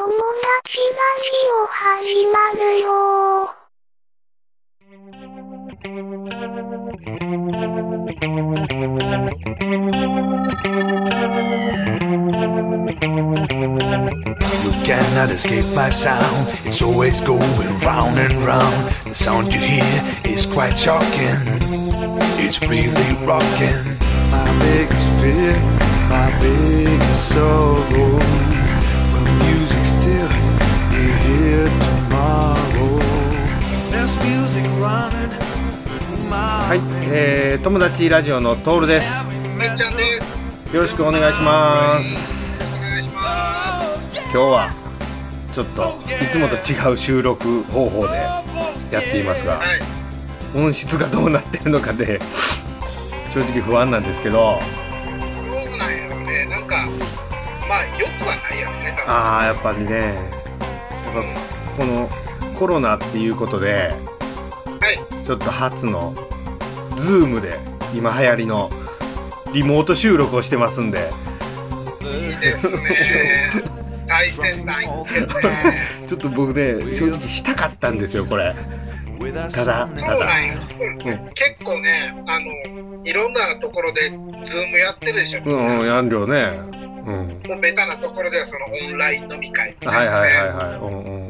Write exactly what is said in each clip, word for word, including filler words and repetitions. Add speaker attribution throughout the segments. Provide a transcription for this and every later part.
Speaker 1: 友達ラジオ始まるよ。
Speaker 2: You cannot escape my sound. It's always going round and round. The sound you hear is quite shocking. It's really rocking. My biggest fear, my biggest sorrow. But music still, you're here tomorrow. There's music running.
Speaker 3: はい、えー、友達ラジオのトールです。
Speaker 4: めっちゃんです。
Speaker 3: よろしくお願いします。
Speaker 4: お願いします。
Speaker 3: 今日はちょっといつもと違う収録方法でやっていますが、
Speaker 4: はい、
Speaker 3: 音質がどうなってるのかで正直不安なんですけど。
Speaker 4: そうなんやろね。なんかまあよくはないやろね。
Speaker 3: ああ、やっぱりね、やっぱこのコロナっていうことで、
Speaker 4: はい、
Speaker 3: ちょっと初のズームで今流行りのリモート収録をしてますんで。
Speaker 4: いいですね。大切な一件ね。
Speaker 3: ちょっと僕ね、正直したかったんですよこれ。ただただ、
Speaker 4: そうなんや、
Speaker 3: うん、
Speaker 4: 結構ね、あのいろんなところでズームやってるでしょ。
Speaker 3: うんうん、やんりょうね。うん。
Speaker 4: もうベタなところではそのオンライン飲み会みたいなね。
Speaker 3: はいはいはいはい。うんうんうんうん。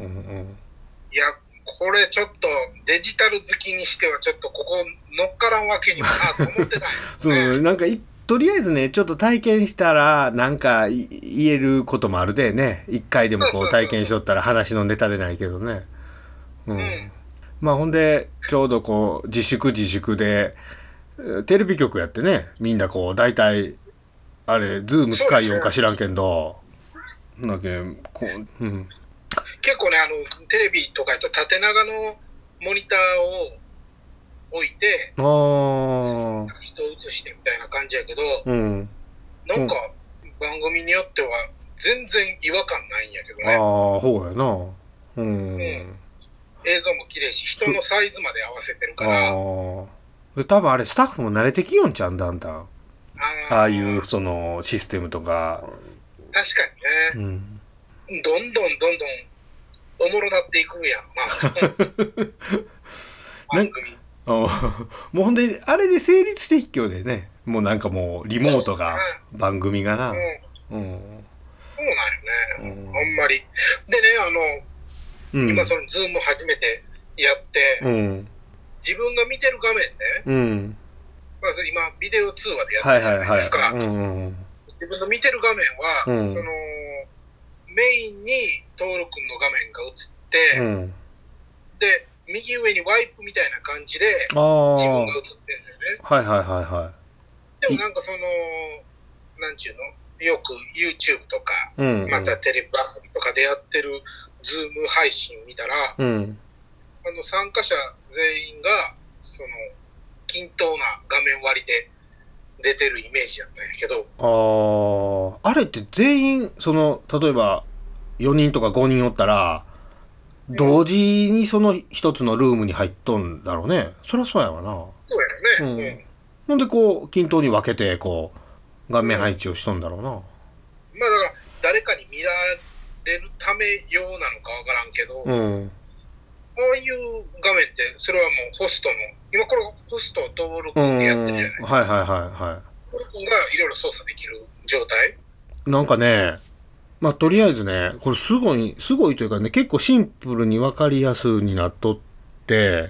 Speaker 4: いや、これちょっとデジタル好きにしてはちょっとここ乗っからんわけにはなと思ってない、ね。
Speaker 3: そうなんかいとりあえずね、ちょっと体験したらなんか言えることもあるでね。一回でもこう体験しとったら話のネタでないけどね。うん。うん、まあほんでちょうどこう自粛自粛でテレビ局やってね、みんなこう大体あれズーム使いようか知らんけんど、なんだっけこう、うん。
Speaker 4: 結構ね、あのテレビとかやったら縦長のモニターを置いて、
Speaker 3: あ
Speaker 4: 人を映してみたいな感じやけど、
Speaker 3: うん、
Speaker 4: なんか番組によっては全然違和感ないんやけどね。
Speaker 3: ああ、ほうやな。うん。うん、
Speaker 4: 映像も綺麗し、人のサイズまで合わせてるから。
Speaker 3: あで多分あれスタッフも慣れてきよんちゃうんだんだん。あ, ああいうそのシステムとか。
Speaker 4: 確かにね。うん、どんどんどんどんおもろなっていくんやろな。番組。
Speaker 3: もうほんであれで成立して卑怯でね、もうなんかもうリモートが番組がな、うん、うん、
Speaker 4: そうなんよね、うん、あんまりでね、あの、うん、今そのズーム初めてやって、うん、自分が見てる画面ね、うん、まあ、それ今ビデオ通話でやってるじゃないですか。自分の見てる画面は、うん、そのメインにトール君の画面が映って、うん、で右上にワイプみたいな感じで自分が映ってるんだよね。
Speaker 3: はいはいはいはい。
Speaker 4: でもなんかそのなんちゅうの、よく YouTube とか、うんうん、またテレビ番組とかでやってるズーム配信見たら、うん、あの参加者全員がその均等な画面割りで出てるイメージやったんやけど。
Speaker 3: ああ、あれって全員その例えばよにんとかごにんおったら。同時にその一つのルームに入っとんだろうね。そりゃそうやわな。
Speaker 4: そうやね。うん。うん、
Speaker 3: ほんでこう均等に分けてこう画面配置をしとんだろうな。うん、まあ
Speaker 4: だから誰かに見られるためようなのかわからんけど、うん、こういう画面ってそれはもうホストの今これホスト登録でやってるじゃない。うん、
Speaker 3: はいはいはいはい。
Speaker 4: これがいろいろ操作できる状態。
Speaker 3: なんかね。まあとりあえずね、これすごいすごいというかね、結構シンプルに分かりやすになっとって、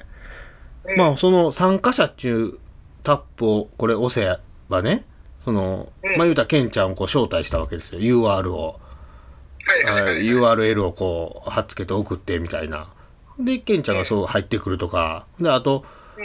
Speaker 3: うん、まあその参加者っていうタップをこれ押せばね、その、うん、まあ言うたらケンちゃんをこう招待したわけですよ。ユーアール を、
Speaker 4: はいはいはいはい、
Speaker 3: ユーアールエル をこう貼っつけて送ってみたいな。でケンちゃんがそう入ってくるとか、であと、うん、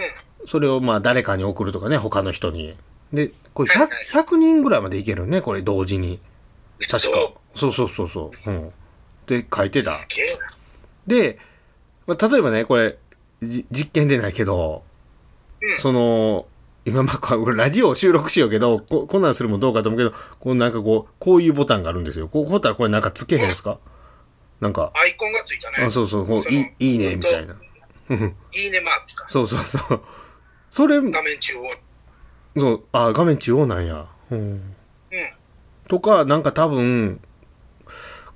Speaker 3: それをまあ誰かに送るとかね、他の人に。でこれ ひゃく,、はいはい、ひゃくにんぐらいまでいけるね、これ同時に。確か。そうそうそうそう。うん。で書いてた。で、まあ、例えばね、これ実験でないけど、うん、その今まあこれラジオを収録しようけど、こ, こんなんするもどうかと思うけど、こうなんかこうこういうボタンがあるんですよ。こうこうったらこれなんかつけへんですか？うん、なんか
Speaker 4: アイコンがついたね。
Speaker 3: あ、そうそう、こういいいいねみたいな。
Speaker 4: いいねマークか。
Speaker 3: そうそうそう。それ
Speaker 4: 画面中央。
Speaker 3: そう、あ、画面中央なんや。うん。うん、とかなんか多分。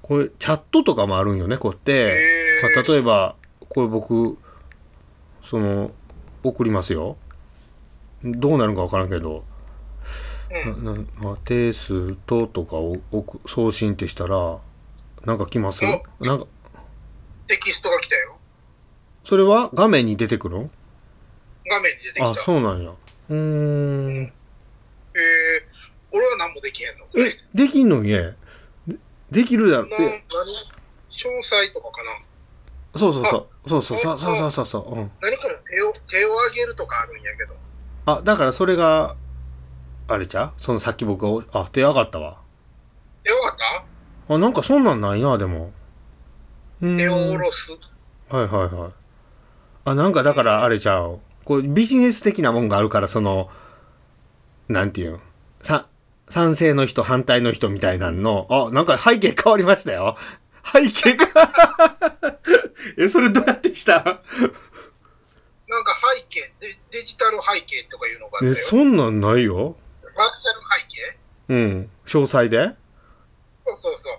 Speaker 3: これチャットとかもあるんよね、こうやって、まあ、例えばこれ僕その送りますよ。どうなるか分からんけど、うん、なな、まあ、定数ととかを送送信ってしたらなんか来ます？なんか
Speaker 4: テキストが来たよ。
Speaker 3: それは画面に出てくるの？
Speaker 4: 画面に出てきた。
Speaker 3: あ、そうなんや。うーん。えー、
Speaker 4: 俺は何もできへんの？
Speaker 3: え、できんのにね。で、できるだろ。な、
Speaker 4: 何？詳細とかかな。
Speaker 3: そうそうそう。そうそうそうそうそうそうそう。うん。
Speaker 4: 何これ手を手を上げるとかあるんやけど。
Speaker 3: あ、だからそれがあれちゃう？そのさっき僕があ手上がったわ。
Speaker 4: 手上がった？
Speaker 3: あ、なんかそんなんないなでも。
Speaker 4: 手を下ろす。
Speaker 3: はいはいはい。あ、なんかだからあれちゃう。こうビジネス的なもんがあるからそのなんていうの、さ賛成の人反対の人みたいなんの、あ、なんか背景変わりましたよ。背景がえ、それどうやってした？なんか
Speaker 4: 背景デ、デジタル背景とかいうのがあったよ。
Speaker 3: え、そんなんないよ。
Speaker 4: バーチャル背景？
Speaker 3: うん。詳細で？
Speaker 4: そうそうそう。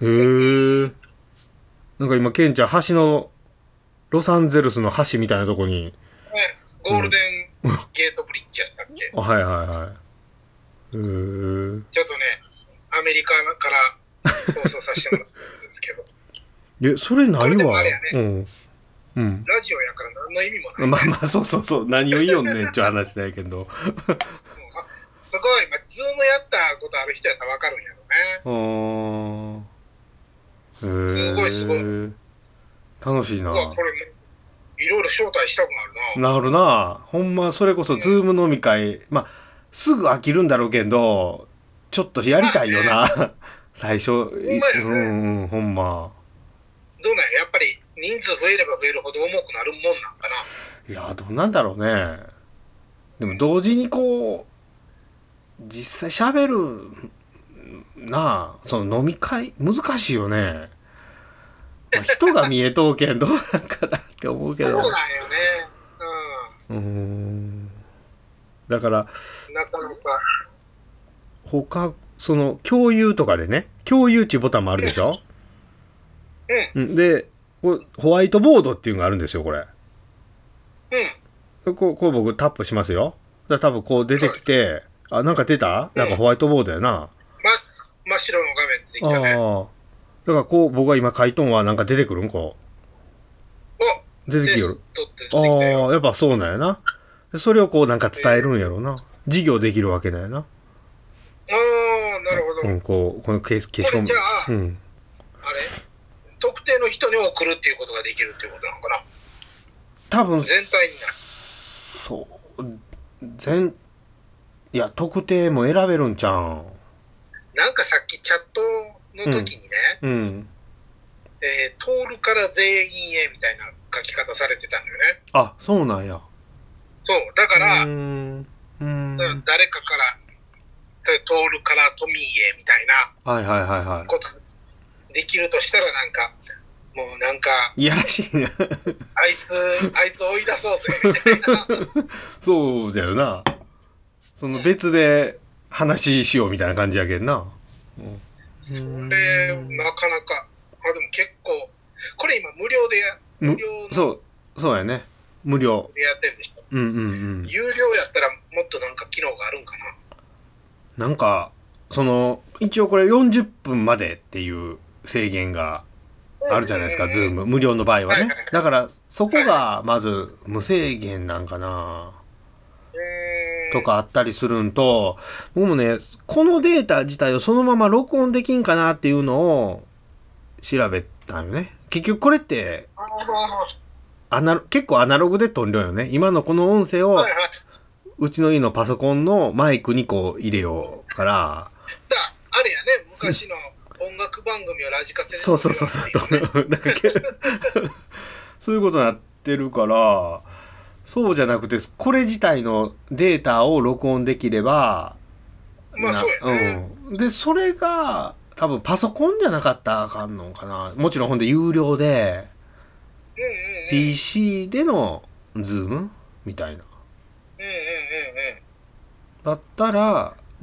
Speaker 3: へえ。なんか今ケンちゃん橋のロサンゼルスの橋みたいなとこに、
Speaker 4: ね、ゴールデンゲートブリッジやったっけ？
Speaker 3: うん、はいはいはい。へえ。ちょっと
Speaker 4: ね、アメリカから放送させてもらったんですけど。
Speaker 3: え、それないわ。
Speaker 4: あれやね、
Speaker 3: うんうん、
Speaker 4: ラジオやから何の意味もない、ね。
Speaker 3: まあまあそうそうそう、何を言いよんねんって話だけど。
Speaker 4: そこは今ズームやったことある人やったら分かるんやろね。
Speaker 3: あー、へー、
Speaker 4: すごいす
Speaker 3: ごい楽しいな。
Speaker 4: これいろいろ招待したくなるな。
Speaker 3: なるな。ほんまそれこそズーム飲み会、まあすぐ飽きるんだろうけどちょっとやりたいよな、まあね、最初。ほんまやね、うんうん、ほんま。
Speaker 4: どうなんや、やっぱり人数増えれば増えるほど重くなるもんなんかな。
Speaker 3: いやどうなんだろうね。でも同時にこう実際喋るなあ、その飲み会難しいよね。まあ、人が見えとうけんどうなんかなって思うけど。
Speaker 4: そうなんよね。
Speaker 3: うん。うーん。だから
Speaker 4: なかなか
Speaker 3: 他その共有とかでね、共有っていうボタンもあるでしょ。うん。うん、でこれホワイトボードっていうのがあるんですよこれ。うん。こうこう僕タップしますよ。だから多分こう出てきて、あ、なんか出た？なんかホワイトボードやな。
Speaker 4: ま、真っ白の画面出てきたね。ああ。
Speaker 3: だからこう僕が今書いとんはなんか出てくるんこう。お、出てきよる。ああ、やっぱそうなんやな。それをこうなんか伝えるんやろうな。授業できるわけなんやな。あ
Speaker 4: あ、なるほど。
Speaker 3: うん、こうこの消し
Speaker 4: 消し込む。じゃあ、
Speaker 3: うん、
Speaker 4: あれ特定の人に送るっていうことができるっていうことなのかな。
Speaker 3: 多分
Speaker 4: 全体になる。
Speaker 3: そう全いや特定も選べるんちゃうん。
Speaker 4: なんかさっきチャットの時にね、うんうん、えー、通るから全員へみたいな書き方されてたんだよね。
Speaker 3: あ、そうなんや。
Speaker 4: そうだからうーんうーん誰かから通るからトミーへみたいな
Speaker 3: はいはいはいはい
Speaker 4: ことできるとしたらなんかもうなんか
Speaker 3: いやらしいな
Speaker 4: あいつあいつ追い出そうぜみたいな
Speaker 3: そうだよな。その別で話しようみたいな感じやけんな、
Speaker 4: うん、それなかなかあでも結構これ今無料でや無料の
Speaker 3: そうそうやね無料
Speaker 4: でやってるでしょ。
Speaker 3: うんうんうん。
Speaker 4: 有料やったらもっとなんか機能があるんか
Speaker 3: な。なんかその一応これよんじゅっぷんまでっていう制限があるじゃないですか、ズーム無料の場合はね、はいはいはい、だからそこがまず無制限なんかな、はい、とかあったりするんと、僕もねこのデータ自体をそのまま録音できんかなっていうのを調べたよね。結局これってアナ結構アナログで撮るよね。今のこの音声をうちの家のパソコンのマイクにこう入れようからだ
Speaker 4: あれやね、昔の音楽番組をラジカセで、ね、
Speaker 3: そうそうそうそうなんかそういうことになってるから、そうじゃなくてこれ自体のデータを録音できれば
Speaker 4: まあそうやね、
Speaker 3: うん、でそれが多分パソコンじゃなかったらあかんのかな。もちろんほんで有料で、うんうんうん、ピーシー でのズームみたいな、うんうんうんうん、だったら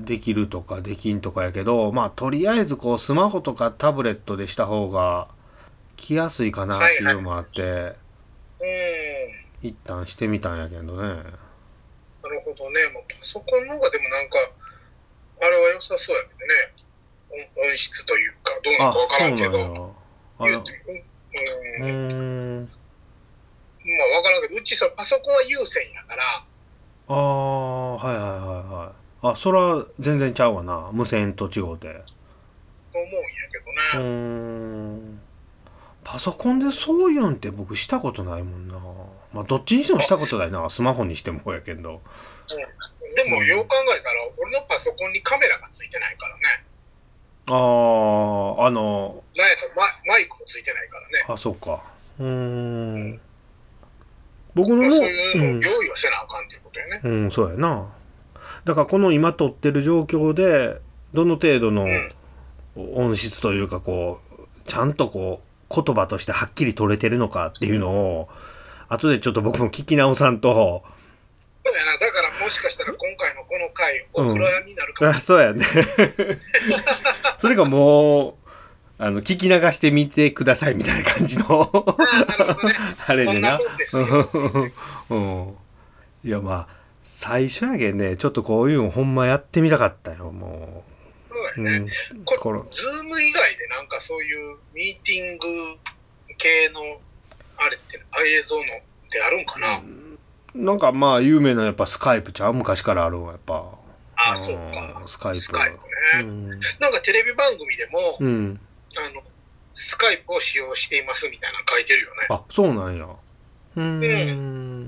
Speaker 3: できるとかできんとかやけど、まあとりあえずこうスマホとかタブレットでした方が来やすいかなっていうのもあって、はいはい、うん一旦してみたんやけどね。なる
Speaker 4: ほどね。まあ、パソコンの方がでもなんかあれは良さそうやけどね。音質というかどうなのかわからんけど。あ言うてうん。うんまあわからんけど、うちさパソコンは有線やから。あ
Speaker 3: あはいはいはいはい。あそれは全然ちゃうわな。無線と違うて。と思うんや
Speaker 4: けどね。う
Speaker 3: ーん。パソコンでそういうんって僕したことないもんな。まあどっちにしてもしたことないな。スマホにしてもやけど。うん、
Speaker 4: でもよう考えたら、うん、俺のパソコンにカメラがついてないからね。
Speaker 3: あああの。
Speaker 4: なんやったら マ, マイクもついてないからね。
Speaker 3: あそうか。うーん。うん僕の、まあ、
Speaker 4: そういうのを用意はせなあかんっていうことよね。
Speaker 3: うん、うん、そうやな。だからこの今撮ってる状況でどの程度の音質というかこうちゃんとこう言葉としてはっきり取れてるのかっていうのを後でちょっと僕も聞き直さんと。
Speaker 4: そうやな。だからもしかしたら今回のこの回お蔵になるかもし
Speaker 3: れない、うん、そうやねそれがもうあの聞き流してみてくださいみたいな感じのあれでな。うん、いやまあ最初やけんねちょっとこういうのほんまやってみたかったよも
Speaker 4: う。そうやね。うん、これズーム以外でなんかそういうミーティング系のあれって映像のってあるんかな。うん、
Speaker 3: なんかまあ有名なやっぱスカイプちゃう昔からあるわやっぱ。
Speaker 4: ああそうか。
Speaker 3: スカイプ。
Speaker 4: スカイプね。うん、なんかテレビ番組でも。うんあのスカイプを使用していますみたいなの書いてるよね。
Speaker 3: あ、そうなんや。うーん。うん、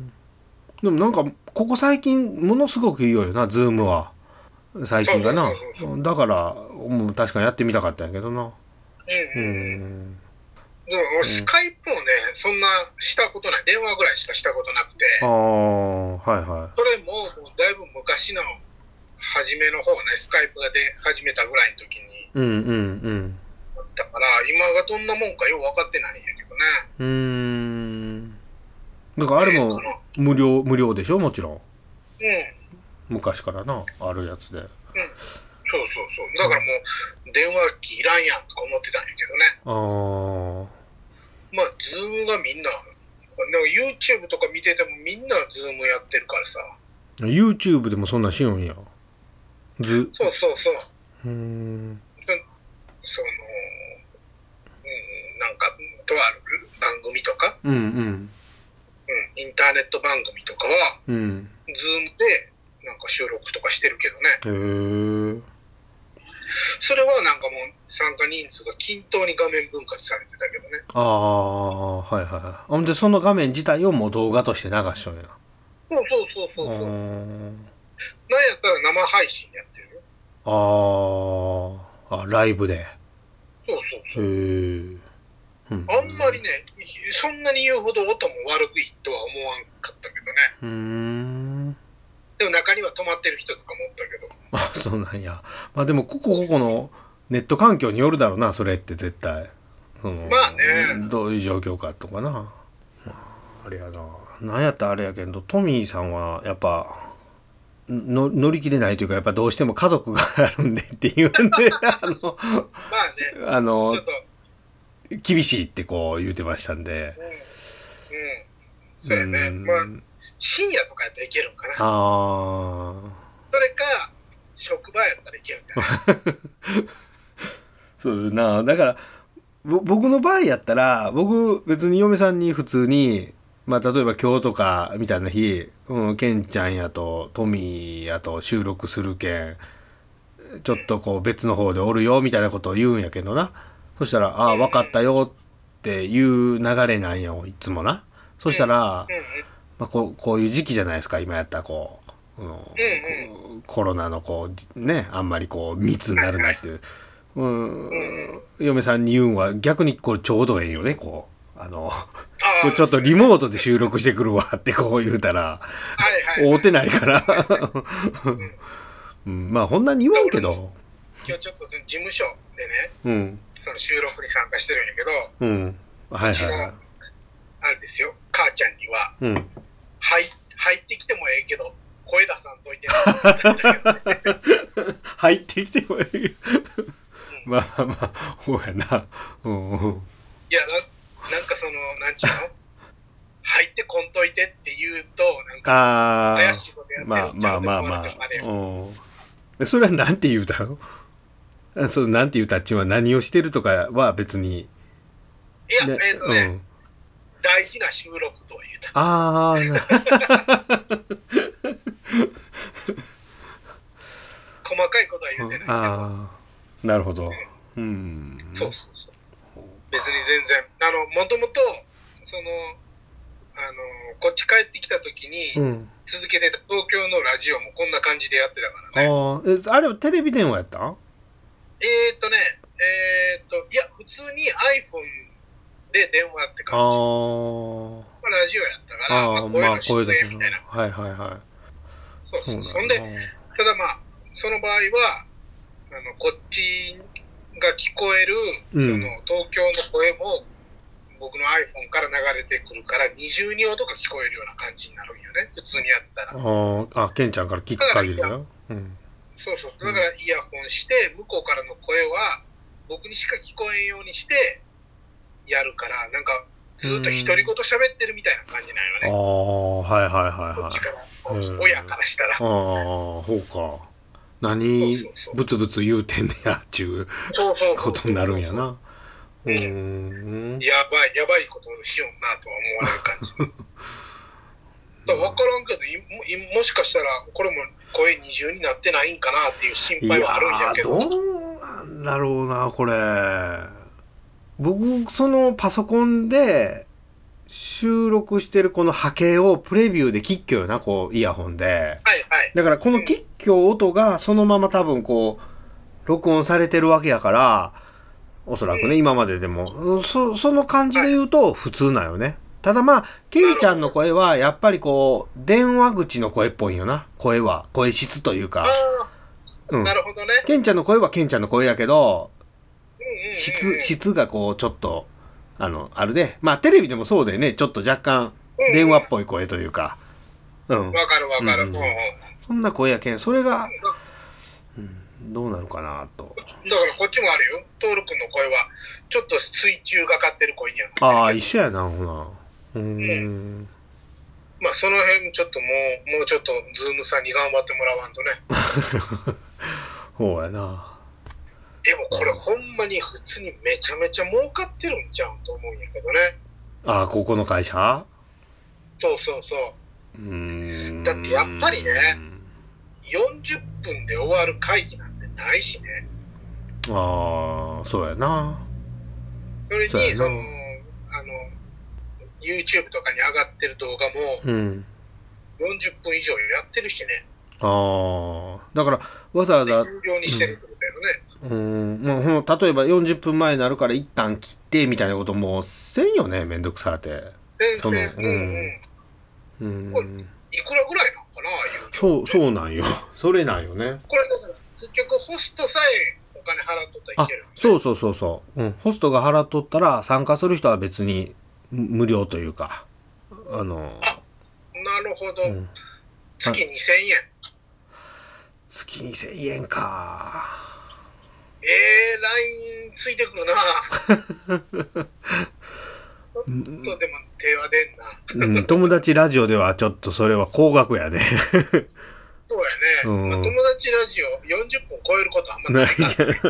Speaker 3: でもなんかここ最近ものすごくいいよな、ズームは。最近がな。だからもう確かにやってみたかったんやけどな。うん。うん。
Speaker 4: でも俺スカイプをね、そんなしたことない。電話ぐらいしかしたことなくて。
Speaker 3: ああ、はいはい。
Speaker 4: それもだいぶ昔の初めの方ね、スカイプが出始めたぐらいの時に。
Speaker 3: うんうんうん。
Speaker 4: だから今がどんなもんかよう分かってないんやけどね。
Speaker 3: うーん。だからあれも無料無料でしょもちろん。うん。昔からなあるやつで。うん。そうそう
Speaker 4: そう。だからもう電話機いらんやんとか思ってたんやけどね。
Speaker 3: ああ。
Speaker 4: まあズームがみんな、なんか YouTube とか見ててもみんなズームやってるからさ。
Speaker 3: YouTube でもそんなんしようんや。
Speaker 4: ず。そうそうそう。
Speaker 3: うーん。
Speaker 4: その、うん、なんかとある番組とか、
Speaker 3: うんうんうん、
Speaker 4: インターネット番組とかは、うん、ズームでなんか収録とかしてるけどね。へえ。それはなんかもう参加人数が均等に画面分割されてたけどね。
Speaker 3: ああはいはい。ほんでその画面自体をもう動画として流しとんや。
Speaker 4: そうそうそうそうそう。なんやったら生配信やってる
Speaker 3: よ。ああ。あライブで。
Speaker 4: そうそうそう。へー、うん、あんまりねそんなに言うほど音も悪くいいとは思わんかったけどね。うーん。でも中には止まってる人とかもおったけど。
Speaker 3: あそうなんや。まあでもここここのネット環境によるだろうなそれって絶対。
Speaker 4: うん、まあね。
Speaker 3: どういう状況かとかな。まあ、あれやな。なんやったらあれやけどトミーさんはやっぱ。の乗り切れないというかやっぱどうしても家族があるんでっていうんであのまあねあのちょっと厳しいってこう言うてましたんで、うん、うん、
Speaker 4: そうやね、うん、まあ深夜とかやったらいけるんかな。あそれか職場やったらいけるんかな
Speaker 3: そうな。だから僕の場合やったら僕別に嫁さんに普通にまあ例えば今日とかみたいな日、うん、ケンちゃんやとトミーやと収録するけんちょっとこう別の方でおるよみたいなことを言うんやけどな。そしたらああ分かったよっていう流れなんよいつもな。そしたら、まあ、こう、こういう時期じゃないですか今やったらこう、うん、コロナのこうねあんまりこう密になるなっていう、うん、嫁さんに言うんは逆にこれちょうどええよねこうあのちょっとリモートで収録してくるわってこう言うたら会うてないからうん、まあこんなに言わんけど
Speaker 4: 今日ちょっとその事務所でね、うん、その収録に参加してるんやけど、うんはいはいはい、あれですよ母ちゃんには、うん、入, 入ってきてもええけど声出さんといてね
Speaker 3: 入ってきてもいい、うん、まあまあまあそうやな、うんうん、
Speaker 4: いや な, なんかそのなんちゅうの入ってこんといてって言うとなんか怪しいことやってるんちゃうって思われてもあれや、
Speaker 3: まあまあまあまあ、うん、それはなんて言うたの？そのなんて言うたっちゅうのは何をしてるとかは別に
Speaker 4: いや、ね、えっ、ー、とね、うん、大事な収録とは言うた。
Speaker 3: ああ
Speaker 4: 細かいことは言うてないけど、
Speaker 3: ああなるほど、うん、うん、
Speaker 4: そうそうそう、別に全然あのもともとそのあのこっち帰ってきた時に続けてた東京のラジオもこんな感じでやってたからね、
Speaker 3: うん、あ, あれはテレビ電話やったん？
Speaker 4: えーっとねえーっといや普通に iPhone で電話って感じ、あ、まあ、ラジオやったから、まあ、声の出演みたいな、
Speaker 3: はいはいはい、
Speaker 4: そうそう、そんでただまあその場合はあのこっちが聞こえる、うん、その東京の声も僕の iPhone から流れてくるから二重に音が聞こえるような感じになるんよね、普通にやってたら。
Speaker 3: ああ、ケンちゃんから聞く限りだよ、うん、
Speaker 4: そうそう、だからイヤホンして向こうからの声は僕にしか聞こえんようにしてやるから、なんかずっと独り言喋ってるみたいな感じなんよ
Speaker 3: ね。ああ、はいはいはいはい。
Speaker 4: こっちから、親からしたら。ああ、
Speaker 3: そうか。何そうそうそうブツブツ言うてんねやっちゅうことになるんやな。
Speaker 4: うん、やばいやばいことをしようなとは思われる感じ。だから分からんけど も, もしかしたらこれも声二重になってないんかなっていう心配はあるんやけど。
Speaker 3: いやどうなんだろうなこれ。僕そのパソコンで収録してるこの波形をプレビューで聞っきょよな、こうイヤホンで、はい
Speaker 4: はい、
Speaker 3: だからこの聞っきょ音がそのまま多分こう録音されてるわけやから、おそらくね、うん、今まででも そ, その感じで言うと普通なよね、はい、ただまあケンちゃんの声はやっぱりこう電話口の声っぽいよな、声は声質というか、
Speaker 4: うん、なるほどね。
Speaker 3: ケンちゃんの声はケンちゃんの声やけど、質, 質がこうちょっとあのあるで、まあテレビでもそうでね、ちょっと若干電話っぽい声というか、
Speaker 4: うん、わかるわかる、うんうん、
Speaker 3: そんな声やけん、それが、うん、どうなるかなと。
Speaker 4: だからこっちもあるよ、トール君の声はちょっと水中がかってる声にはなってるけど、
Speaker 3: ああ一緒やな、ほな、うーん、うん、
Speaker 4: まあその辺ちょっともうもうちょっとズームさんに頑張ってもらわんとね。
Speaker 3: ほうやな。
Speaker 4: でもこれほんまに普通にめちゃめちゃ儲かってるんちゃうと思うんやけどね。
Speaker 3: ああ、ここの会社？
Speaker 4: そうそうそう。うーん、だってやっぱりね、よんじゅっぷんで終わる会議なんてないしね。
Speaker 3: ああ、そうやな。
Speaker 4: それにそのあの YouTube とかに上がってる動画も、うん、よんじゅっぷん以上やってるしね。
Speaker 3: ああ、だからわざわざ
Speaker 4: 有料にしてるってことだよね。
Speaker 3: うん、もう例えばよんじゅっぷんまえになるから一旦切ってみたいなこともせんよね、めんどくさって。
Speaker 4: 全然、うんうん、うん、いくらぐらいなのかな、
Speaker 3: そうそうなんよ、それなんよね。
Speaker 4: これだから結局ホストさえお金払っとったらいける、ね、
Speaker 3: そうそうそうそう、うん、ホストが払っとったら参加する人は別に無料というか、あの
Speaker 4: あ、なるほど、うん、月にせんえん、
Speaker 3: 月にせんえんか。
Speaker 4: えー、ライン ついてくるな。ちょっとでも手は出んな、
Speaker 3: うん、友達ラジオではちょっとそれは高額やね。
Speaker 4: そうやね、うん、まあ、友達ラジオよんじゅっぷん超えることあんまないから、ね。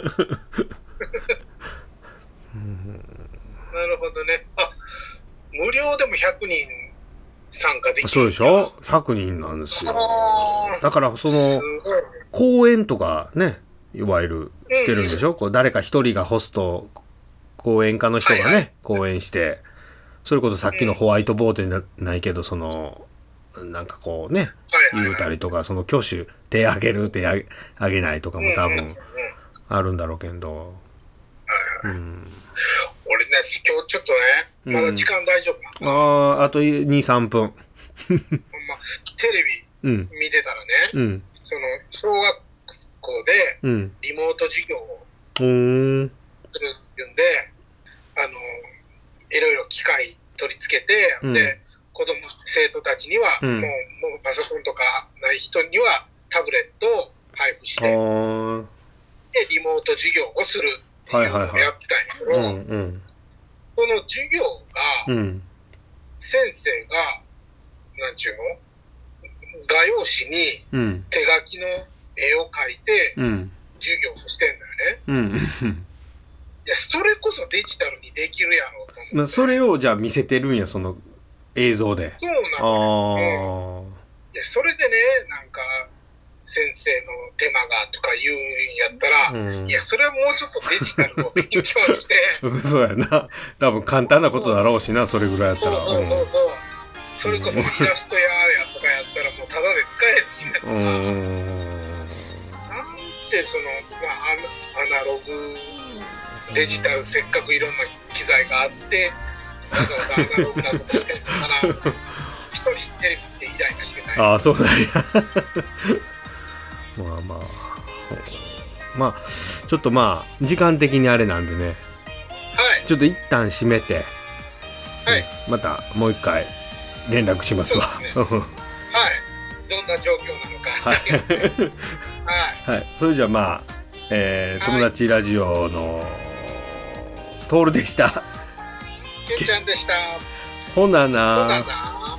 Speaker 4: なるほどね。あ、無料でもひゃくにん参加できる。
Speaker 3: そうでしょ、ひゃくにんなんですよ。だからその講演とかね、いわゆるしてるんでしょ、うん、こう誰か一人がホスト、講演家の人がね、はいはい、講演して、それこそさっきのホワイトボードに な, ないけどそのなんかこうね、はいはいはい、言うたりとか、その挙手手挙げる手挙 げ, 挙げないとかも多分あるんだろうけど、
Speaker 4: うんうんうん、俺ね今日ちょっとねまだ時間大丈夫な、
Speaker 3: うん、あああと にさんぷん。ほんま
Speaker 4: テレビ見てたらね、うん、その小学校でリモート授業をするんで、あのいろいろ機械取り付けて、うん、で子供生徒たちには、うん、もうもうパソコンとかない人にはタブレットを配布して、でリモート授業をするっていうのをやってたんやけど、その授業が、うん、先生がなんちゅうの画用紙に手書きの絵を描いて授業をしてんだよね、うん、いやそれこそデジタルにできるやろうと思って、
Speaker 3: それをじゃあ見せてるんや、その映像で。
Speaker 4: そうなのよ、うん、いやそれでね、なんか先生の手間がとか言うんやったら、うん、いやそれはもうちょっとデジタルを勉強して
Speaker 3: そうやな、多分簡単なことだろうしな、それぐらいやったら。
Speaker 4: そうそうそうそう、それこそイラストややとかやったらもうタダで使えるんやから、なんでその、まあ、アナログデジタルせっかくいろんな機材があってわざわざアナログなことしてるから一人テレビってイライラしてない。
Speaker 3: ああそうなんやまあまあまあちょっとまあ時間的にあれなんでね、はい、ちょっと一旦閉めて、はい、またもう一回連絡しますわ。
Speaker 4: そうですねはい、どんな状況なのかはい、
Speaker 3: はい、それじゃあまあ、えー、友達ラジオのトールでした。
Speaker 4: けんちゃんでした。
Speaker 3: ほなな。
Speaker 4: ほなな。